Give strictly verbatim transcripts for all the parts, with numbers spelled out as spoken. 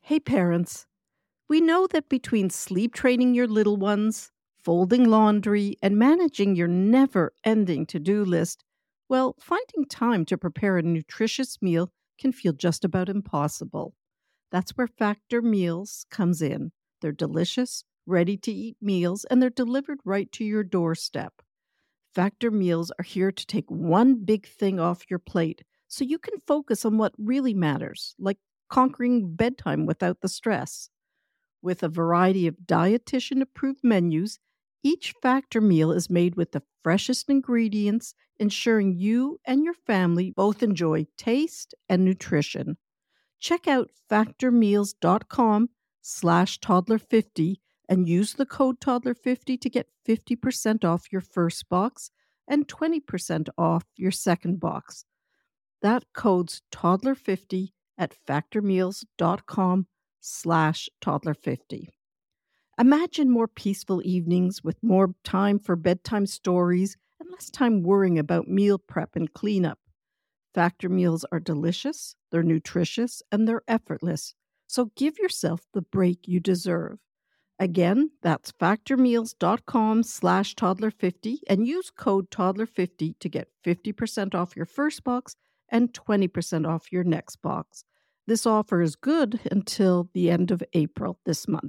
Hey parents, we know that between sleep training your little ones, folding laundry, and managing your never ending to do list, well, finding time to prepare a nutritious meal can feel just about impossible. That's where Factor Meals comes in. They're delicious, ready to eat meals, and they're delivered right to your doorstep. Factor Meals are here to take one big thing off your plate so you can focus on what really matters, like conquering bedtime without the stress. With a variety of dietitian approved menus, each Factor meal is made with the freshest ingredients, ensuring you and your family both enjoy taste and nutrition. Check out factormeals.com slash toddler50 and use the code toddler fifty to get fifty percent off your first box and twenty percent off your second box. That code's toddler fifty at factormeals.com slash toddler50. Imagine more peaceful evenings with more time for bedtime stories and less time worrying about meal prep and cleanup. Factor meals are delicious, they're nutritious, and they're effortless. So give yourself the break you deserve. Again, that's factormeals.com slash toddler50 and use code toddler fifty to get fifty percent off your first box and twenty percent off your next box. This offer is good until the end of April this month.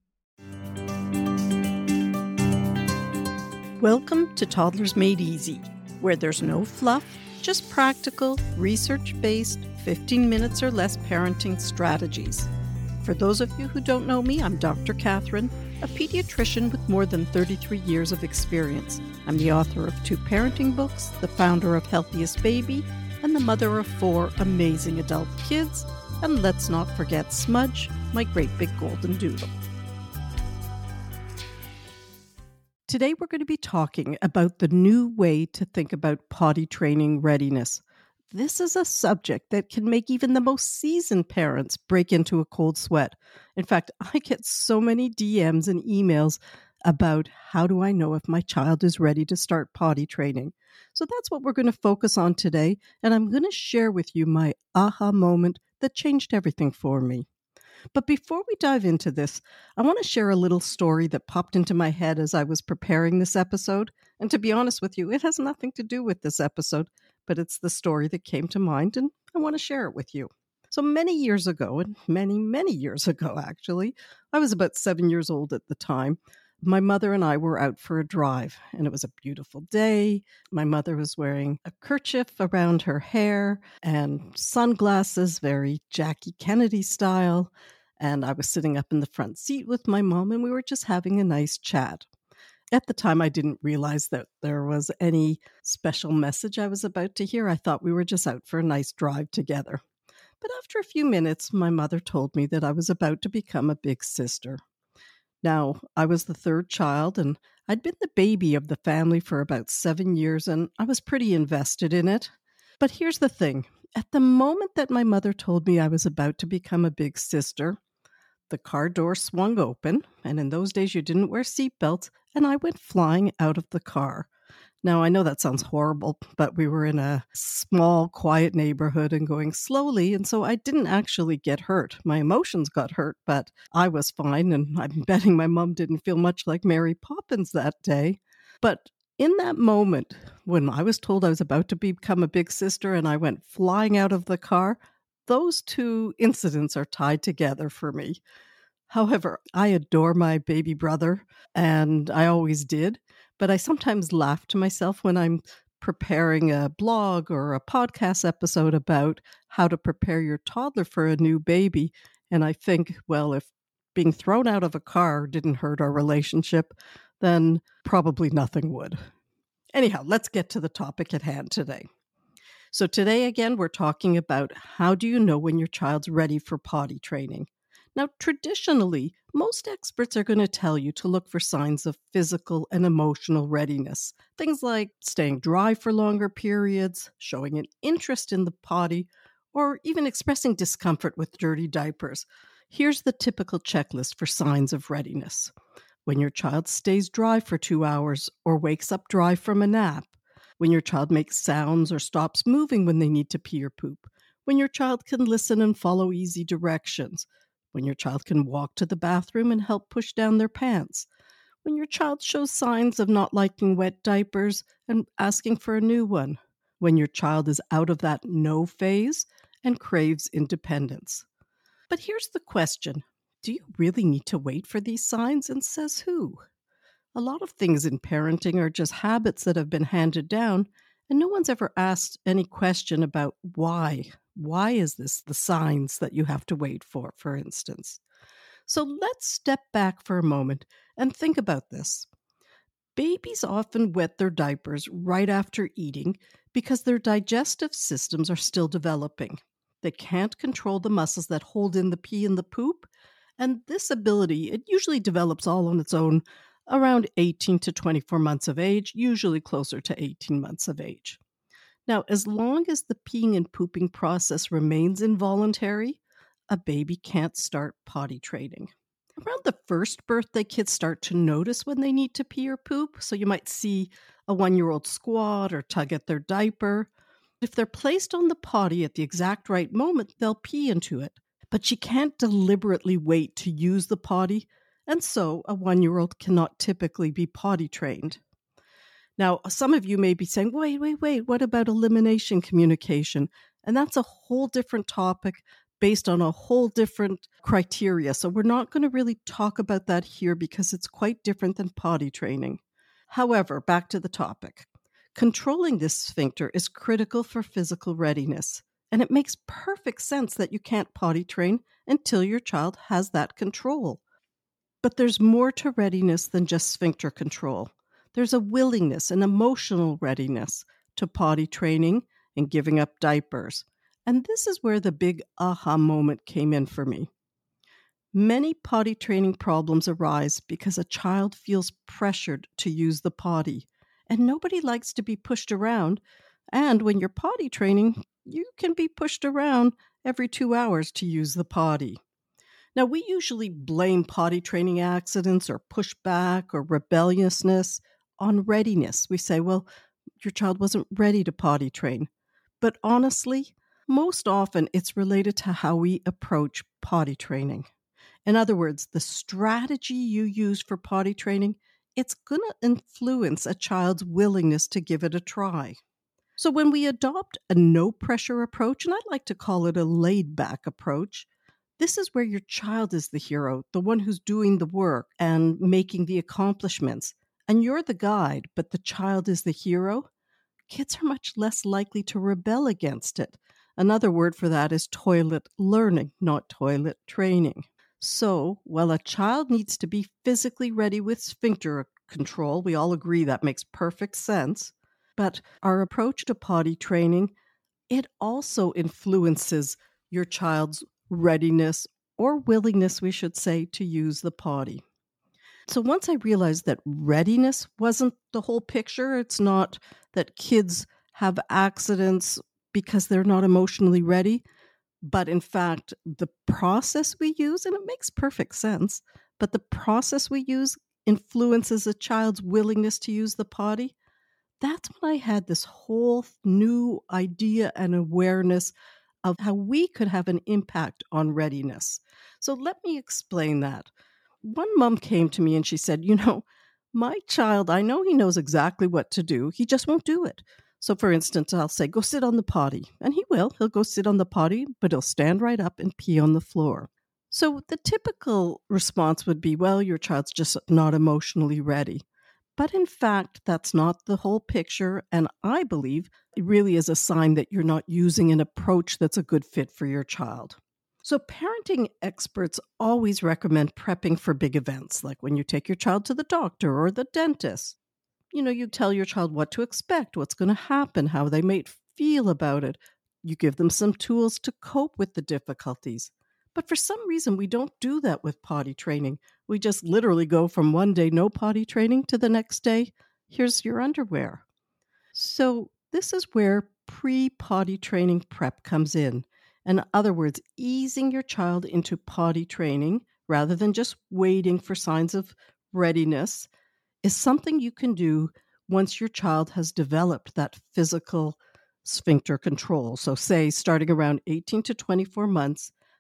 Welcome to Toddlers Made Easy, where there's no fluff, just practical, research-based, fifteen minutes or less parenting strategies. For those of you who don't know me, I'm Doctor Catherine, a pediatrician with more than thirty-three years of experience. I'm the author of two parenting books, the founder of Healthiest Baby, and the mother of four amazing adult kids. And let's not forget Smudge, my great big golden doodle. Today we're going to be talking about the new way to think about potty training readiness. This is a subject that can make even the most seasoned parents break into a cold sweat. In fact, I get so many D Ms and emails about how do I know if my child is ready to start potty training. So that's what we're going to focus on today, and I'm going to share with you my aha moment that changed everything for me. But before we dive into this, I want to share a little story that popped into my head as I was preparing this episode. And to be honest with you, it has nothing to do with this episode, but it's the story that came to mind, and I want to share it with you. So many years ago, and many, many years ago, actually, I was about seven years old at the time. My mother and I were out for a drive, and it was a beautiful day. My mother was wearing a kerchief around her hair and sunglasses, very Jackie Kennedy style. And I was sitting up in the front seat with my mom, and we were just having a nice chat. At the time, I didn't realize that there was any special message I was about to hear. I thought we were just out for a nice drive together. But after a few minutes, my mother told me that I was about to become a big sister. Now, I was the third child, and I'd been the baby of the family for about seven years, and I was pretty invested in it. But here's the thing. At the moment that my mother told me I was about to become a big sister, the car door swung open, and in those days you didn't wear seatbelts, and I went flying out of the car. Now, I know that sounds horrible, but we were in a small, quiet neighborhood and going slowly, and so I didn't actually get hurt. My emotions got hurt, but I was fine, and I'm betting my mom didn't feel much like Mary Poppins that day. But in that moment, when I was told I was about to become a big sister and I went flying out of the car, those two incidents are tied together for me. However, I adore my baby brother, and I always did. But I sometimes laugh to myself when I'm preparing a blog or a podcast episode about how to prepare your toddler for a new baby. And I think, well, if being thrown out of a car didn't hurt our relationship, then probably nothing would. Anyhow, let's get to the topic at hand today. So today, again, we're talking about how do you know when your child's ready for potty training? Now, traditionally, most experts are going to tell you to look for signs of physical and emotional readiness. Things like staying dry for longer periods, showing an interest in the potty, or even expressing discomfort with dirty diapers. Here's the typical checklist for signs of readiness. When your child stays dry for two hours or wakes up dry from a nap. When your child makes sounds or stops moving when they need to pee or poop. When your child can listen and follow easy directions. when your child can walk to the bathroom and help push down their pants, when your child shows signs of not liking wet diapers and asking for a new one, when your child is out of that no phase and craves independence. But here's the question. Do you really need to wait for these signs, and says who? A lot of things in parenting are just habits that have been handed down, and no one's ever asked any question about why. Why is this the signs that you have to wait for, for instance? So let's step back for a moment and think about this. Babies often wet their diapers right after eating because their digestive systems are still developing. They can't control the muscles that hold in the pee and the poop, and this ability, it usually develops all on its own around eighteen to twenty-four months of age, usually closer to eighteen months of age. Now, as long as the peeing and pooping process remains involuntary, a baby can't start potty training. Around the first birthday, kids start to notice when they need to pee or poop, so you might see a one-year-old squat or tug at their diaper. If they're placed on the potty at the exact right moment, they'll pee into it. But you can't deliberately wait to use the potty, and so a one-year-old cannot typically be potty trained. Now, some of you may be saying, wait, wait, wait, what about elimination communication? And that's a whole different topic based on a whole different criteria. So we're not going to really talk about that here because it's quite different than potty training. However, back to the topic. Controlling this sphincter is critical for physical readiness, and it makes perfect sense that you can't potty train until your child has that control. But there's more to readiness than just sphincter control. There's a willingness and emotional readiness to potty training and giving up diapers. And this is where the big aha moment came in for me. Many potty training problems arise because a child feels pressured to use the potty, and nobody likes to be pushed around. And when you're potty training, you can be pushed around every two hours to use the potty. Now, we usually blame potty training accidents or pushback or rebelliousness on readiness. We say, well, your child wasn't ready to potty train. But honestly, most often it's related to how we approach potty training. In other words, the strategy you use for potty training, it's going to influence a child's willingness to give it a try. So when we adopt a no-pressure approach, and I like to call it a laid-back approach, this is where your child is the hero, the one who's doing the work and making the accomplishments. And you're the guide, but the child is the hero. Kids are much less likely to rebel against it. Another word for that is toilet learning, not toilet training. So, while a child needs to be physically ready with sphincter control, we all agree that makes perfect sense, but our approach to potty training, it also influences your child's readiness or willingness, we should say, to use the potty. So once I realized that readiness wasn't the whole picture, it's not that kids have accidents because they're not emotionally ready, but in fact, the process we use, and it makes perfect sense, but the process we use influences a child's willingness to use the potty. That's when I had this whole new idea and awareness of how we could have an impact on readiness. So let me explain that. One mom came to me and she said, you know, my child, I know he knows exactly what to do. He just won't do it. So for instance, I'll say, go sit on the potty. And he will. He'll go sit on the potty, but he'll stand right up and pee on the floor. So the typical response would be, well, your child's just not emotionally ready. But in fact, that's not the whole picture. And I believe it really is a sign that you're not using an approach that's a good fit for your child. So parenting experts always recommend prepping for big events, like when you take your child to the doctor or the dentist. You know, you tell your child what to expect, what's going to happen, how they might feel about it. You give them some tools to cope with the difficulties. But for some reason, we don't do that with potty training. We just literally go from one day no potty training to the next day, here's your underwear. So this is where pre-potty training prep comes in. In other words, easing your child into potty training rather than just waiting for signs of readiness is something you can do once your child has developed that physical sphincter control. So say starting around eighteen to twenty-four months,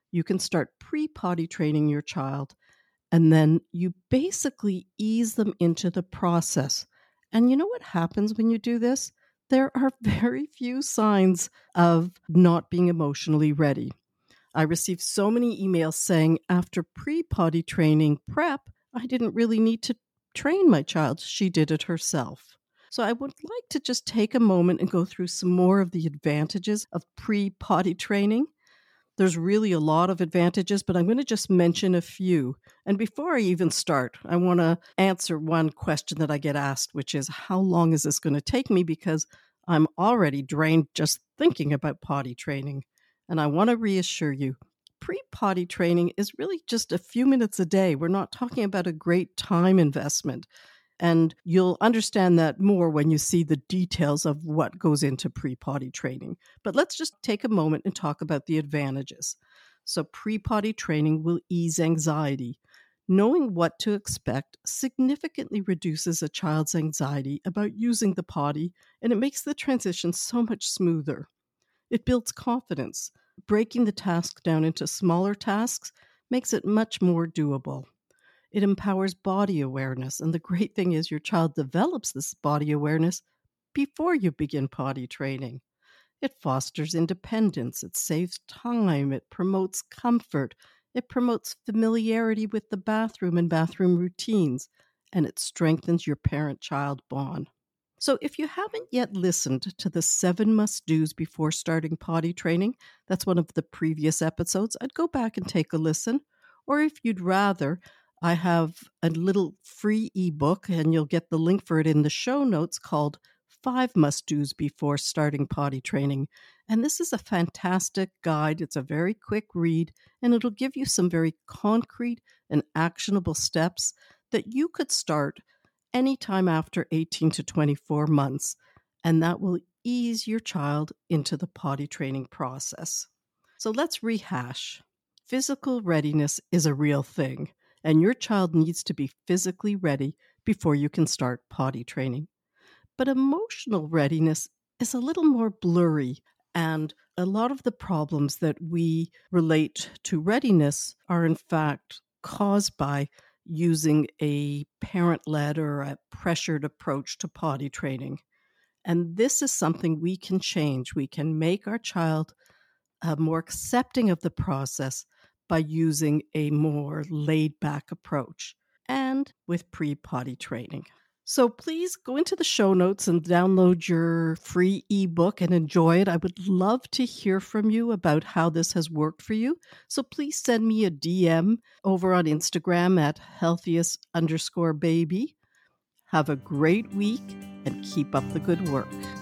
you can start pre-potty training your child, and then you basically ease them into the process. And you know what happens when you do this? There are very few signs of not being emotionally ready. I received so many emails saying after pre-potty training prep, I didn't really need to train my child. She did it herself. So I would like to just take a moment and go through some more of the advantages of pre-potty training. There's really a lot of advantages, but I'm going to just mention a few. And before I even start, I want to answer one question that I get asked, which is, how long is this going to take me? Because I'm already drained just thinking about potty training. And I want to reassure you, pre-potty training is really just a few minutes a day. We're not talking about a great time investment. And you'll understand that more when you see the details of what goes into pre-potty training. But let's just take a moment and talk about the advantages. So pre-potty training will ease anxiety. Knowing what to expect significantly reduces a child's anxiety about using the potty, and it makes the transition so much smoother. It builds confidence. Breaking the task down into smaller tasks makes it much more doable. It empowers body awareness, and the great thing is your child develops this body awareness before you begin potty training. It fosters independence, it saves time, it promotes comfort, it promotes familiarity with the bathroom and bathroom routines, and it strengthens your parent-child bond. So if you haven't yet listened to the seven must-dos before starting potty training, that's one of the previous episodes, I'd go back and take a listen. Or if you'd rather, I have a little free ebook, and you'll get the link for it in the show notes, called Five Must-Dos Before Starting Potty Training. And this is a fantastic guide. It's a very quick read, and it'll give you some very concrete and actionable steps that you could start anytime after eighteen to twenty-four months, and that will ease your child into the potty training process. So let's rehash. Physical readiness is a real thing, and your child needs to be physically ready before you can start potty training. But emotional readiness is a little more blurry, and a lot of the problems that we relate to readiness are in fact caused by using a parent-led or a pressured approach to potty training. And this is something we can change. We can make our child uh, more accepting of the process by using a more laid-back approach and with pre-potty training. So please go into the show notes and download your free ebook and enjoy it. I would love to hear from you about how this has worked for you. So please send me a D M over on Instagram at healthiest underscore baby. Have a great week and keep up the good work.